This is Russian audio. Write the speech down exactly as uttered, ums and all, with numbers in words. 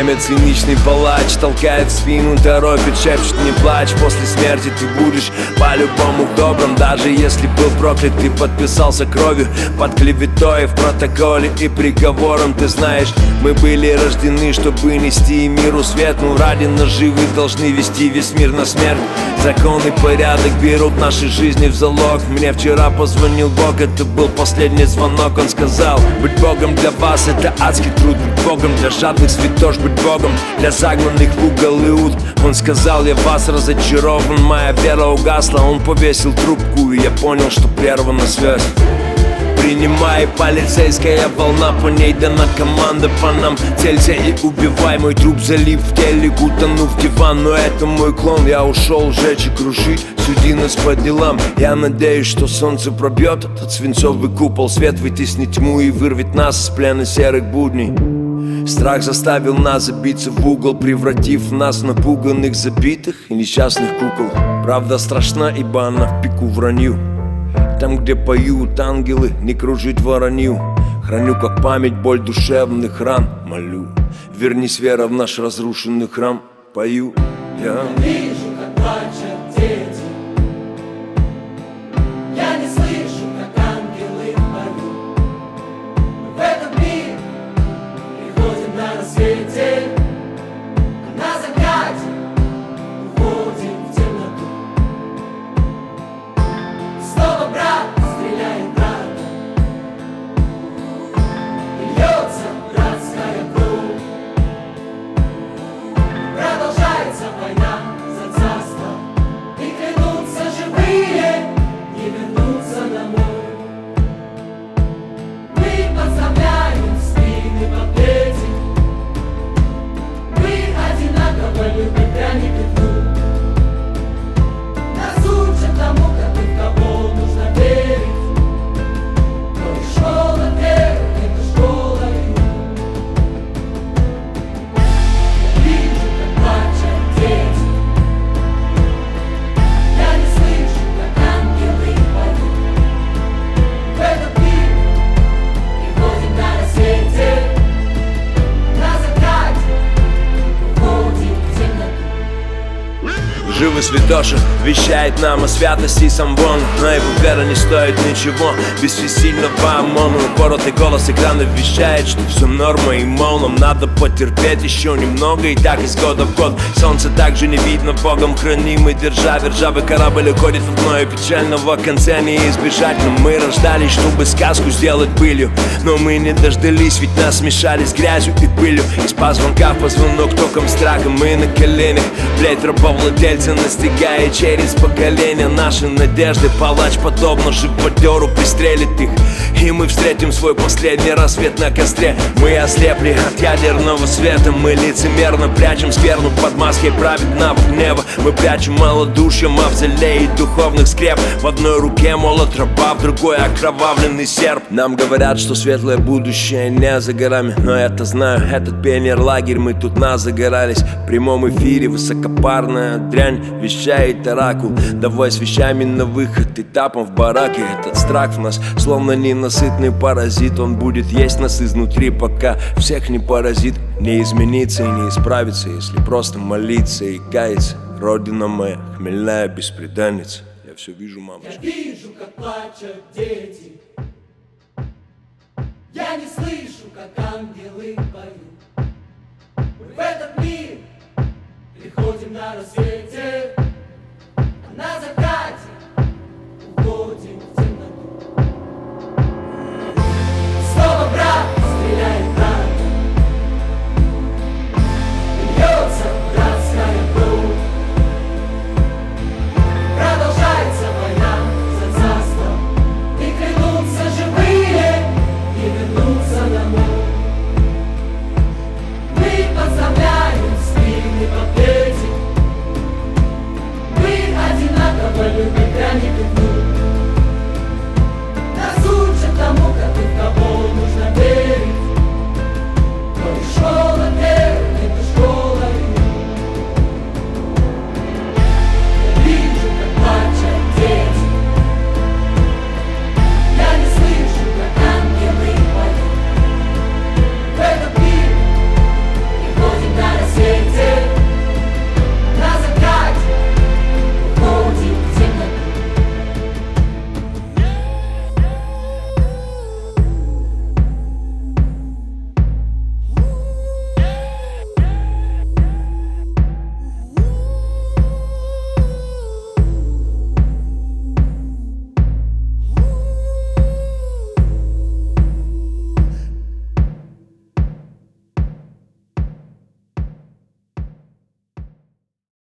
Время циничный палач толкает в спину, торопит, шепчет: не плачь, после смерти ты будешь по-любому добрым. Даже если был проклят, ты подписался кровью под клеветой в протоколе и приговором. Ты знаешь, мы были рождены, чтобы нести миру свет. Ну ради наживы должны вести весь мир на смерть. Закон и порядок берут наши жизни в залог. Мне вчера позвонил Бог, это был последний звонок. Он сказал: быть Богом для вас — это адский труд. Быть Богом для жадных святош, быть Богом для загнанных в угол и ут. Он сказал: я вас разочарован, моя вера угасла. Он повесил трубку, и я понял, что прервана связь. Принимай, полицейская волна, по ней дана команда по нам. Целься и убивай, мой труп залив в телек, утонув в диван. Но это мой клон, я ушел жечь и крушить. Суди нас по делам, я надеюсь, что солнце пробьет этот свинцовый купол. Свет вытеснит тьму и вырвет нас из плена серых будней. Страх заставил нас забиться в угол, превратив нас в напуганных, забитых и несчастных кукол. Правда страшна, ибо она в пику вранью. Там, где поют ангелы, не кружить воронью. Храню как память боль душевных ран. Молю, вернись, вера, в наш разрушенный храм. Пою я. Вижу, как плачут дети. Я не слышу, как ангелы поют. Мы в этот мир приходим на рассвете, а на закате уходим в темноту. Снова брат стреляет брата, и льется братская кровь. Продолжается война за царство, и клянутся живые не вернуться домой. Мы подставляем спины под плетень, мы одинаково любим пряник и труд. Нас учат тому, как и в кого нужно верить. Но и школа веры — это школа вины. Я вижу, как плачут дети. Я не слышу, как ангелы поют. В этот мир приходим на рассвете, на закате уходим в темноту. Живый святоша вещает нам о святости и самбон. Но его вера не стоит ничего без всесильного ОМОНа. Упоротый голос экрана вещает, что все норма и мол, нам надо потерпеть еще немного, и так из года в год. Солнце также не видно, Богом хранимой державе. Ржавый корабль уходит в дно, и печального конца не избежать. Но мы рождались, чтобы сказку сделать былью. Но мы не дождались, ведь нас смешали с грязью и пылью. Из позвонка в позвонок током страха мы на коленях. Блять, рабовладельца настигая через поколения наши надежды. Палач подобно живодеру пристрелит их, и мы встретим свой последний рассвет на костре. Мы ослепли от ядерного света, мы лицемерно прячем скверну под маской праведного гнева. Мы прячем малодушие, мавзолей духовных скреп. В одной руке молот раба, в другой окровавленный серп. Нам говорят, что светлое будущее не за горами, но я-то знаю, этот пионер-лагерь, мы тут назагорались. В прямом эфире высокопарная дрянь вещает оракул. Давай с вещами на выход, этапом в бараке. Этот страх в нас словно ненасытный паразит. Он будет есть нас изнутри, пока всех не поразит. Не измениться и не исправиться, если просто молиться и каяться. Родина моя, хмельная бесприданница. Я все вижу, мамочка. Я вижу, как плачут дети. Я не слышу, как ангелы поют. Мы в этот мир приходим на рассвете, а на закате